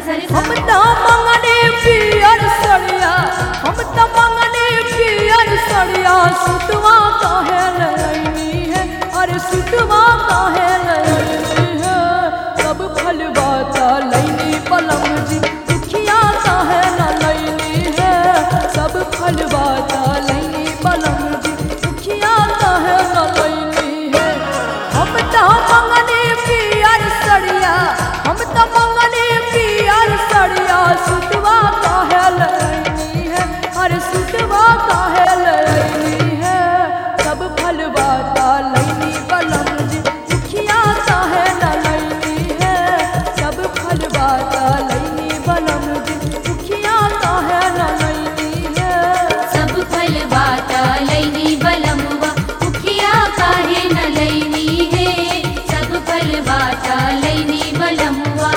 सरी हम त मंगने पियर सड़िया, हम त मंगने पियर सड़िया, सुतवा काहे लईनी है, अरे सुतवा काहे लईनी है। सब फलवा त लईनी बलम जी, दुखिया काहे न लईनी है। सब फलवा त लईनी बलम जी, दुखिया काहे न लईनी है। हम त मंगने पियर सड़िया, हम त मंगने पियर सड़िया, सुतवा काहे लईनी है, अरे सुतवा काहे लईनी है। सब फलवा त लईनी बलम जी, दुखिया काहे न लईनी है। सब फलवा त लईनी बलम जी, दुखिया काहे न लईनी है। सब फलवा त लईनी बलमुआ, दुखिया काहे न लईनी है। सब फलवा त लईनी बलमुआ।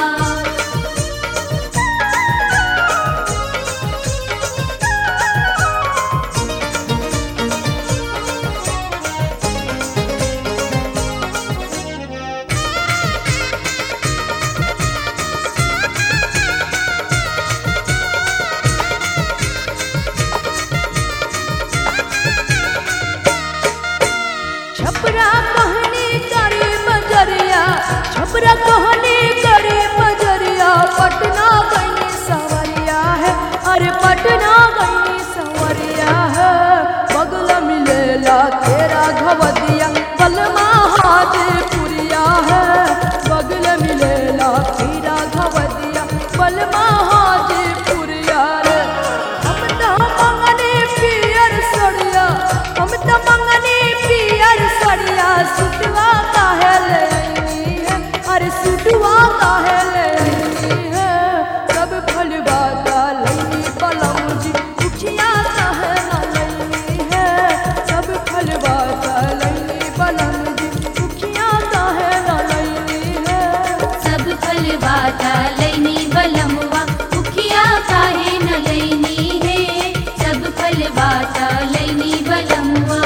छपरा कहनी करे बजरिया, छपरा कहनी करे बजरिया, पटना गईनी संवरिया है, अरे पटना गईनी संवरिया है। बगल मिलेला तेरा घवदिया, बलमा हाजीपुरिया है। बगल मिलेला तेरा घवदिया, बलमा हाजीपुरिया रे। हम त मंगने पियर सड़िया, हम त मंगने पियर सड़िया, सुतवा काहे लईनी है, अरे सुतवा काहे लईनी है। सब फलवा त लईनी बलम जी, दुखिया काहे न लईनी है। सब फलवा त लईनी बलम जी, दुखिया काहे न लईनी है। सब फलवा त लईनी बलमुआ, दुखिया काहे न लईनी है। सब फलवा त लईनी बलमुआ।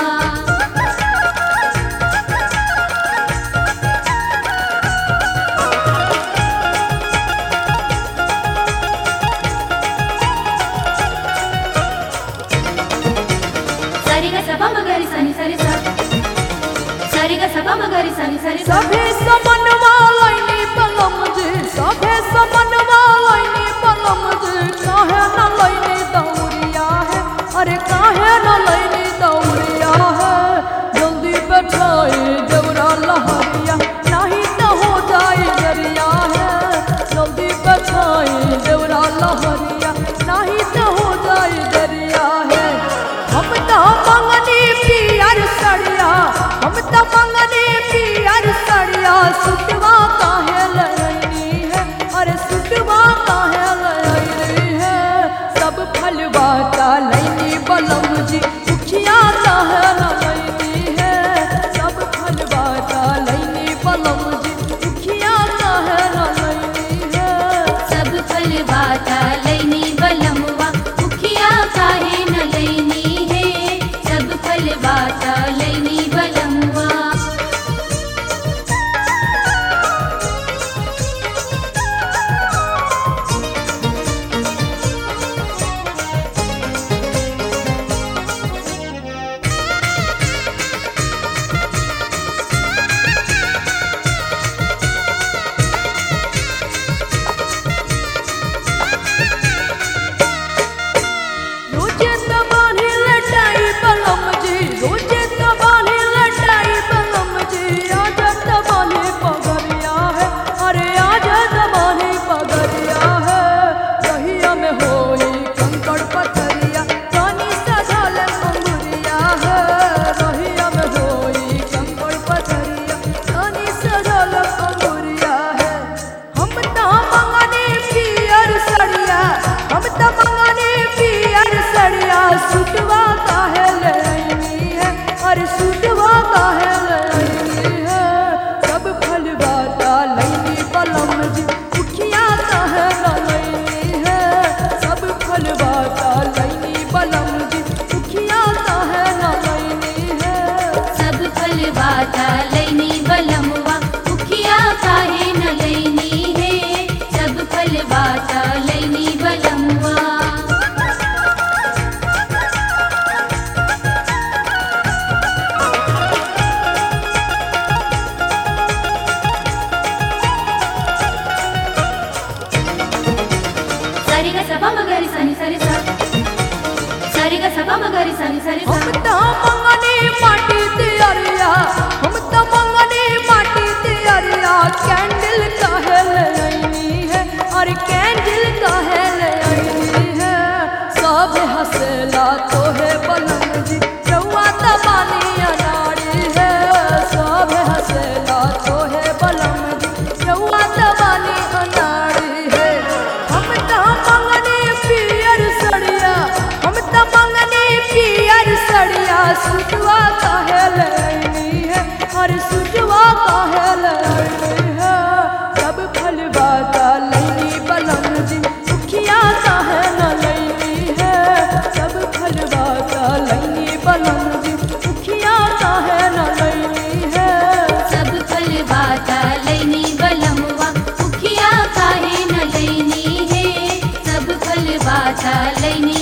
सरी ग सपा मगरी सनी सरी सा, सरी ग सपा मगरी सनी सरी सा। सभे समनवा लईनी बलम जी, सभे समनवा लईनी बलम जी, काहे न लईनी दौरिया है, अरे काहे न लईनी दौरिया है। जल्दी बैठाई देवरा लहरिया, नहीं तो हो जाए दरिया है। जल्दी बैठाई देवरा लहरिया, नहीं तो हो जाए दरिया है। हम त मंगनी पियर सड़िया, हम त मंगनी पियर सड़िया, सुतवा काहे लईनी है, अरे सुतवा काहे लईनी है। सब फलवा त लईनी बलम जी, दुखिया काहे न लईनी है। सब फलवा त लईनी बलम जी, दुखिया काहे न लईनी है। सब फलवा त लईनी बलमुआ, दुखिया काहे न लईनी है। सब फलवा त लईनी बलमुआ। सनी सरी हम तो मंगनी माटी तियरिया हम तो मंगनी माटी तियरिया कैंडल काहे ले आईनी है और कैंडल काहे ले आईनी है सब हंसेला तोहे बलम जी रउआ तबानी अनाड़ी है सब हंसेला तोहे बलम जी रउआ तबानी अनाड़ी है हम तो मंगनी पियर सड़िया हम तो मंगनी पियर सड़िया सुजवा काहे ले आईनी है और सुजवा काहे ले आईनी है सब फलवा लईनी बलम जी मुखिया काहे न लईनी है सब फलवा लईनी बलम जी मुखिया काहे न लईनी है सब फलवाता लैनी बलमवा मुखिया काहे न लैनी है सब फलवाता लैनी